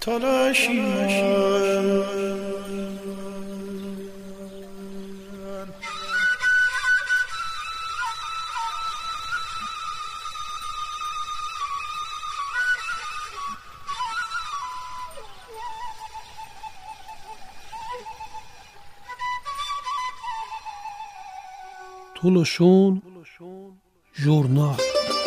تلاشی من تولوشون ژورنال.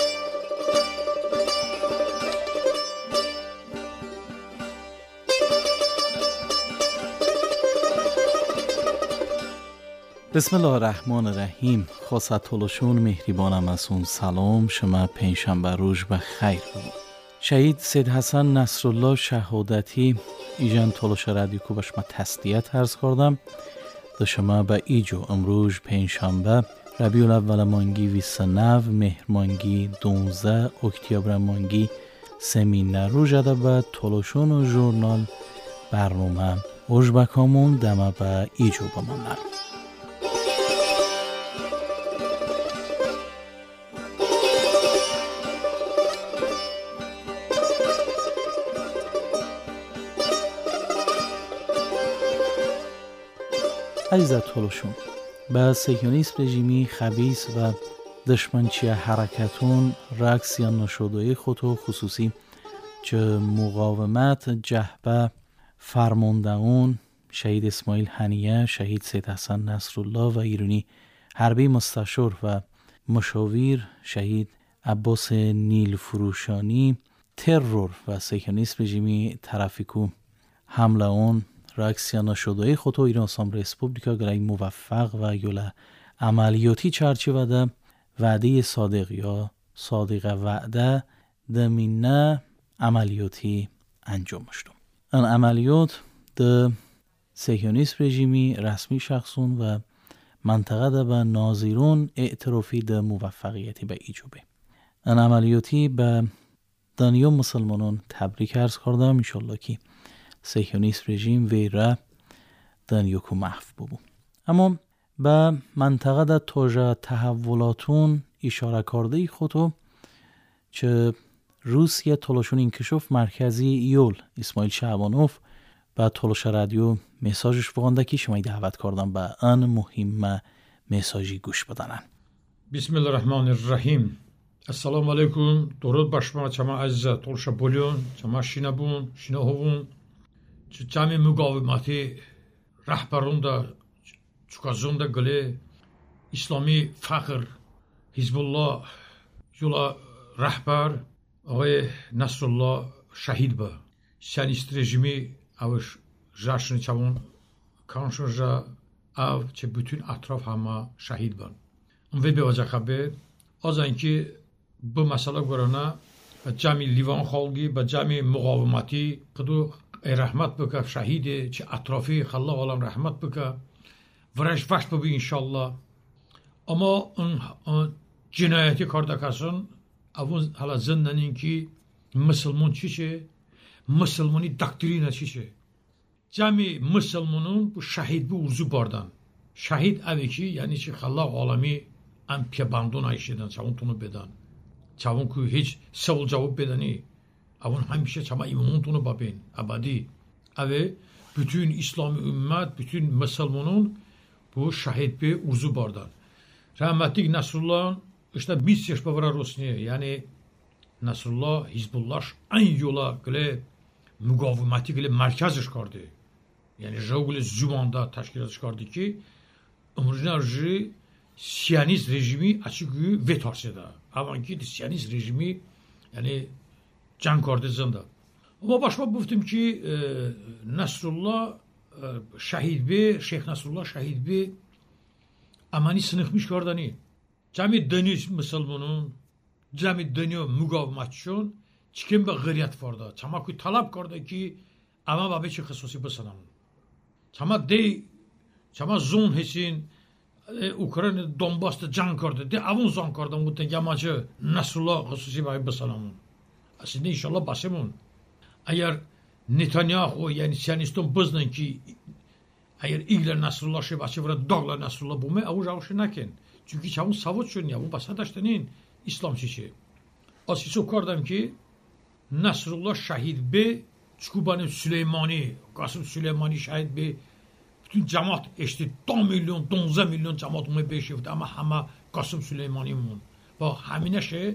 بسم الله الرحمن الرحیم. خواست تولوشون مهربانم از اون سلام شما پنجشنبه روز به خیر بود. شهید سید حسن نصرالله شهادتی ایجان تولوش رادیو کو باش ما تسلیت عرض کردم و شما به ایجو امروز پنجشنبه ربیع الاول مانگی 29 مهر مانگی 12 اکتبر مانگی 3 روز جده به تولوشون و ژورنال برنامه اوژبکامون دمه به ایجو بماندن. عزیزت تولوشون به صهیونیسم رژیمی خبیث و دشمنچی حرکتون رقص یا نشودهای خودو خصوصی چه مقاومت جهبه فرمانده اون شهید اسماعیل هنیه، شهید سید حسن نصرالله و ایرانی حربی مستشار و مشاور شهید عباس نیل فروشانی ترور و صهیونیسم رژیمی طرفیکو حمله اون رقصیانا شده خودو ایران اسلام ریسپوبلیکا گرای موفق و یولا عملیاتی چرچه ده وعده صادق یا صادق وعده دمینه عملیاتی انجام شدم. این عملیات ده صهیونیسم رژیمی رسمی شخصون و منطقه ده به ناظرون اعترافی ده موفقیتی به ایجابه. این عملیاتی به دنیا مسلمانان تبریک عرض کردم. انشالله که صهیونیسم رژیم ویره دنیا کو محو ببو. اما به منطقه ده توجه تحولاتون اشاره کرده خودو چه روسیه تولوشون انکشاف مرکزی ایول اسماعیل شعبانوف به تولوش رادیو مساجش بگنده که شما دعوت کردم به ان مهم مساجی گوش بدنن. بسم الله الرحمن الرحیم. السلام علیکم. درود بر شما عزیز تولوش بولیون شما شینابون شیناهوون جمع مقاومتی رهبرون دا چکازون دا گله اسلامی فخر حزب الله جولا رهبر آقای نصرالله شهید با سیانیست رژیمی اوش جاشن چمون کانشون جا او چه بتون اطراف همه شهید بان. اون وی به وجه خبه از اینکه به مسئله گرانه جمع لیوان خالگی به جمع مقاومتی قدو رحمت بکه شهید چه اطرافی خلا عالم رحمت بکه ورش وش ببی انشالله. اما اون جنایتی کرده کسان اون حالا زندن این که مسلمان چیشه مسلمانی دکترین چیشه جمعی مسلمانون bu شهید bu urzu بردن شهید اوی که یعنی چه خلا عالمی ام پیبندون ایشیدن چون تونو بدن چون که هیچ سوال جواب بدنی اون همیشه شما ایمانتونو ببین ابدی اوه bütün İslami ümmet bütün Müslümanın bu şehit bir urzu bardan rahmetli Nasrullah'ın işte 20 yaş bavara rosniye yani Nasrullah Hizbullah aynı yola gele mugavimati gele merkezş kardı yani jogule zumanda teşkilat çıkardı ki orijinal Siyonist rejimi açık ve tarseda avanki Siyonist rejimi yani can kardı zında. Ama başka guftum ki Nasrullah şehit bir Şeyh Nasrullah şehit bir amani sınıfmış kardani. Cami dönüş Müslümanın cami dönüyor mugavemetçun çıkın be gıriyat vardı. Çama ki talep kardı ki ama babı çi xasusi besanam. Çama de çama zon hesin Ukrayna Donbas'ta can kardı. De avun zon kardı mutte yamacı Nasrullah xasusi babı besanam. Aslında inşallah basımın. Eğer Netanyahu yani Siyonistun biznın ki eğer İgler Nasrullah şey başı vura dağlar Nasrullah bu me avuç avuç naken. Çünkü çavun savut şun ya bu basadaştanın İslam çişi. Asisi kardam ki Nasrullah şehit be چکوبان سلیمانی قاسم سلیمانی شاید به bütün cemaat eşti 10 milyon 12 milyon cemaat onu beşifti ama hama Kasım Süleyman'ın ve hamine şey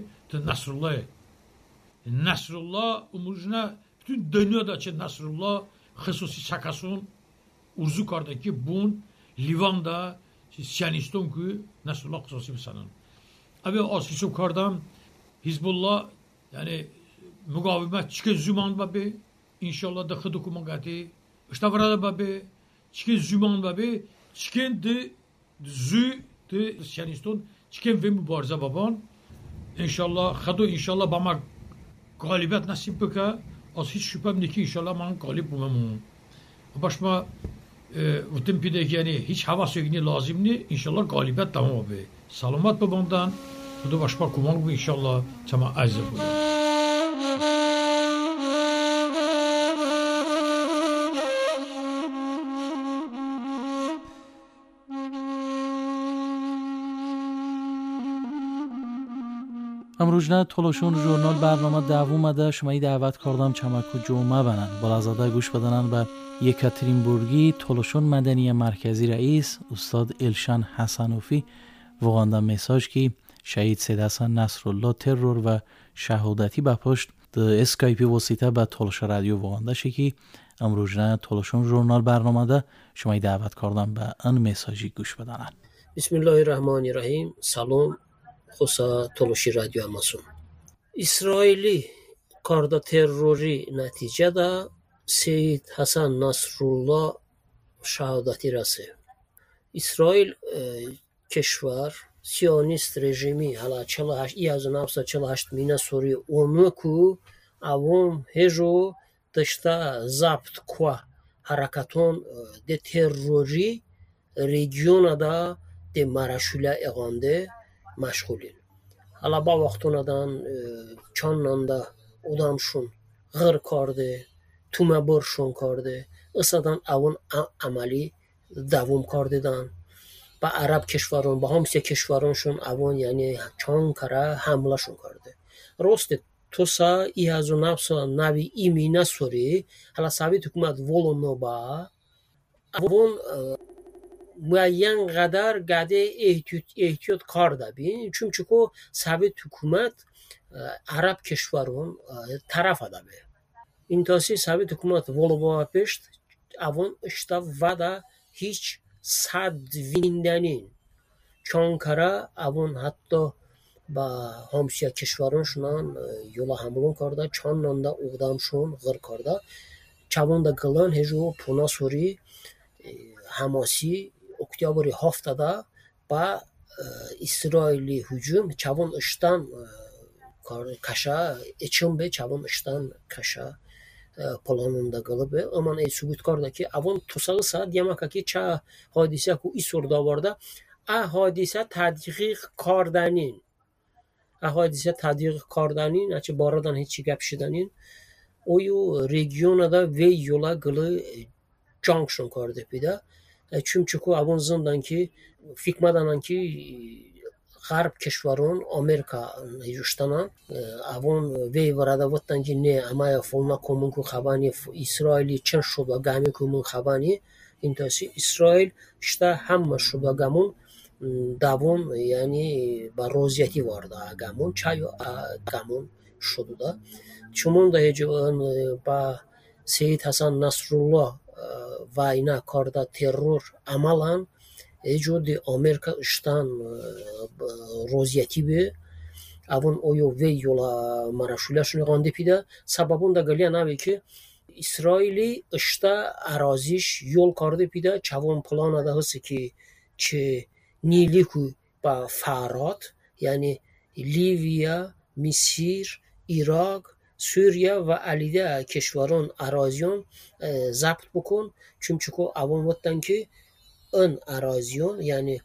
Nasrullah umuruna bütün dünyada ki Nasrullah hususi şakasun urzu kardaki bun Livan'da Siyaniston ki Nasrullah hususi bir sanan. Abi asıl kardam Hizbullah yani mukavemet çıkı zaman babi inşallah da xıdı kumagati işte varada babi çıkı zaman babi çıkın de zü de Siyaniston çıkın ve mübareze baban inşallah xıdı inşallah bana galibiyet nasip baka az hiç şüphem değil ki inşallah ben galip bulmam. Başma vütün pideki yani hiç hava sögini lazım değil inşallah galibiyet tamam abi. Salamat babandan bu da başma kuman bu inşallah tamam azze bu. امروز تلاشون ژورنال برنامه دوم ده شمایی دعوت کردم چمکو جمعه بنن بالازاده گوش بدنن به یکاترینبورگی تلاشون مدنی مرکزی رئیس استاد الشان حسنوفی وگانده میساج کی شهید سید حسن نصرالله ترور و شهادتی به پشت اسکایپی واسطه به تلاش رادیو وگانده شکی امروز تلاشون ژورنال برنامه ده شمایی دعوت کردم به ان میساجی گوش بدنن. بسم الله الرحمن الرحیم. سلام خوصا تلاشی رادیو اماسون. اسرائیلی کاردا تروری نتیجه دا سید حسن نصرالله شهادتی رسه. اسرائیل کشور سیونیست رژیمی حالا 1948 مینا سوری اونو کو اوم هجو دشتا ضبط کو حرکتون ده تروری رژیون دا ده مرشوله اغانده مشغولین. حالا با وقتونادان چاننده odamشون غر کرده تومه برشون کرده اصدان اون عملی دوام کردن با عرب کشوران با همسایه کشورانشون اون یعنی چند کره حمله شون کرده. راست توسا ای از نفسا نوی ایمینه سوری حالا سویت حکومت ولونو با اون muayyan qadar qədə ehtiyat karda bin. Çünki o Sovet hükümet Arap keşvarın taraf adamı. İntasi Sovet hükümet volova peşt avon işte vada hiç sadvindenin çankara avon hatta با همسایه کشورانشون yola hamlon karda çanlanda uğdamşun gır karda çavanda qılan hejo puna sori hamasi اکتبر 17 با اسرائیلی هجوم چون اشتان کشا اچم به چون اشتان کشا پلانوندا قلبه امان ای ثبوت کرده که اون توسال ساعت دیما که چه حادثه کو ایسور داورده حادثه تحقیق کردنین حادثه تحقیق کردنین اچ باردان هیچ گپ شدنین اویو رژیون دا وی یولا قلی جانکشن کرده پیدا. Çünkü avon zindan ki fikmadan ki Garb keşvarın Amerika yuştanan avon ve varada vatan ki ne amaya folna komun ku xabani İsraili çen şuba gami komun xabani intasi İsrail işte hamma şuba gamun davon yani baroziyeti vardı gamun çayo gamun şudu da çumun da hejon ba Seyit Hasan Nasrullah vayna karda terör amalan ejodi Amerika iştan roziyeti bi avun oyo ve yola maraşulaşını gande pida sababun da galiyan abi ki İsraili işta araziş yol kardı pida çavun plana da hısı ki çe niliku ba Farat yani Livya, Misir, Irak Suriye ve Ali'de keşvarın araziyon zapt bukun. Çünkü o avon vatan ki ön araziyon yani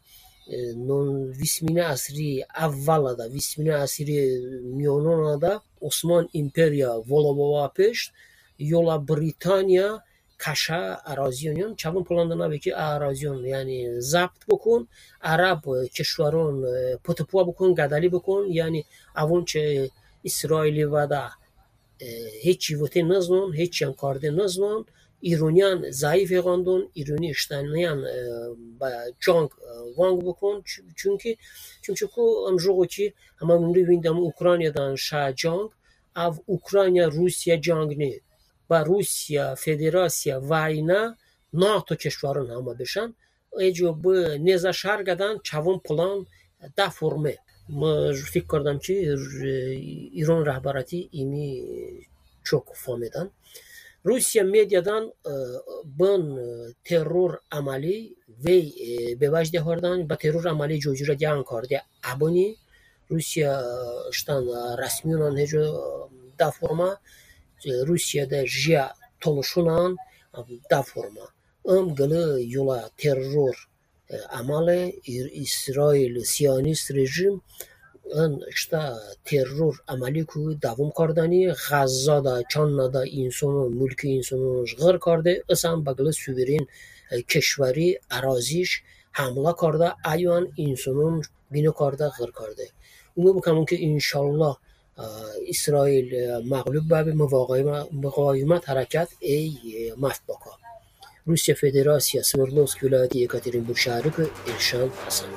vismine asri avvalada vismine asri miyononada Osman İmperya volobova peşt yola Britanya kaşa araziyon çavun plandan abi ki araziyon yani zapt bukun Arap keşvarın potupuwa bukun gadali bukun yani avon çe İsraili vada هیچی وقتی نزنون هیچی هم کارده نزنون ایرانیان ضعیف قاندون ایرانی اشتانیان با جنگ وانگ بکن چونکه کو امجو کی اما من ویندم اوکراینادان شا جنگ av Ukrayna Rusya جنگ با روسیا فدراسیا واینا ناتو کشوران همه بشن ایجو به نزا شهر گدن چوون پلان دا فرمه ما فکر کردم که ایران رهبراتی ایمی çok فهمیدن روسیا میدیدن بن ترور عملی وی به وجد هردن با ترور عملی جوجوره دیان کرده ابونی روسیا شتان رسمیونان هجو دا فرما روسیا da jia toluşunan da forma gılı yola terör amale İsrail Siyonist rejim işte terör amali ku davam kardani Gazze'da Çan'da insanı mülki insanı غر کرده اصلا بغل سوورین کشوری اراضیش حمله کرده ایوان انسانون بینو کرده غر کرده اونو بکنم که انشالله اسرائیل مغلوب به مقاومت حرکت ای مفتباکا روسیا فدراسیا سورلوسک ولایتی یکاترینبورگ شهری که ارشان حسن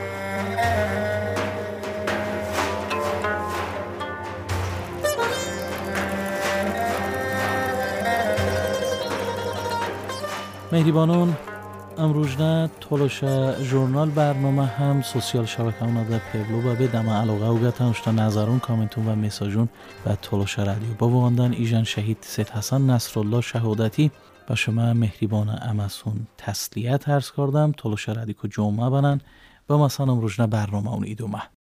مهربانان امروزنا تولوشا ژورنال برنامه هم سوسیال شبکه‌ها در پبلو و به دم علاقه و گتنشتا نظرون کامنتون و مساجون و تولوشا رادیو با واندن ایجان شهید سید حسن نصرالله شهادتی با شما مهربان امسون تسلیت عرض کردم تولوشا رادیو جمعه بنن با مثلا امروزنا برنامه اون ایدومه